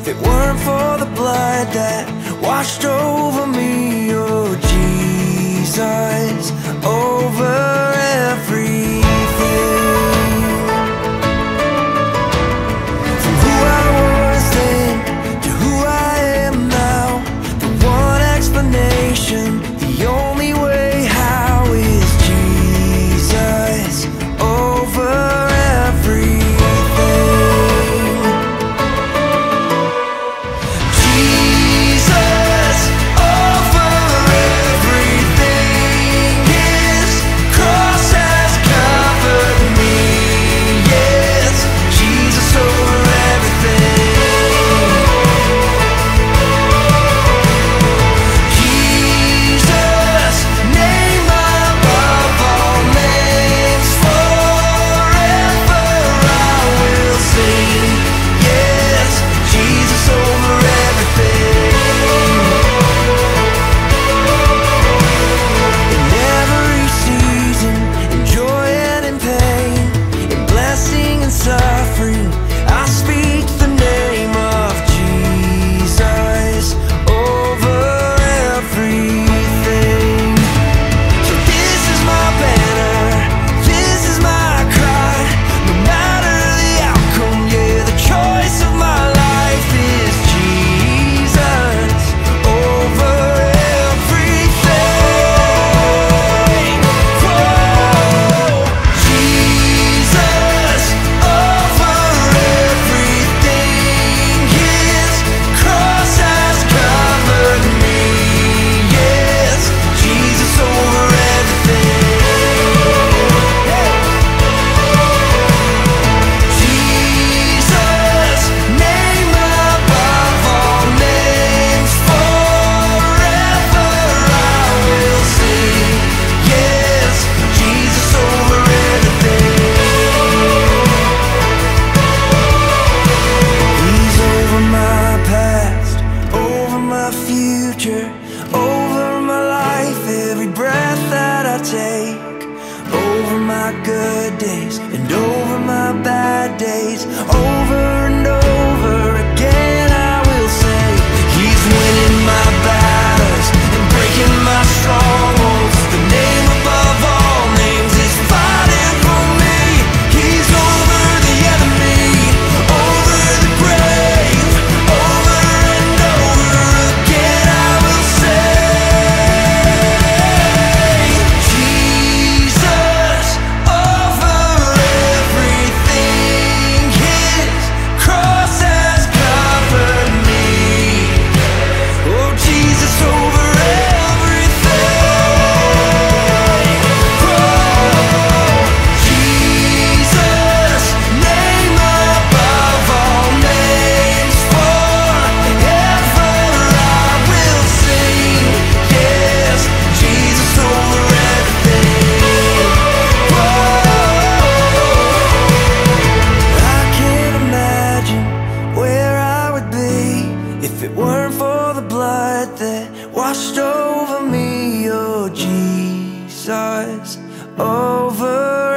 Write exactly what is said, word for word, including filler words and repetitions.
If it weren't for the blood that washed over me, oh Jesus, over everything. From who I was then to who I am now, the one explanation, the only way how is Jesus over everything. Over my life, every breath that I take, over my good days and over my bad days, over and over again I will say, He's winning my battles and breaking my strongholds. The name above all names is fighting for me. He's over the enemy, over the grave, over and over again I will say, Jesus over everything. His cross has covered me. Oh, Jesus over everything. Oh, Jesus, name above all names, forever I will sing. Yes, Jesus over everything. I can't imagine where I would be if it weren't for the blood that washed over me, oh Jesus, over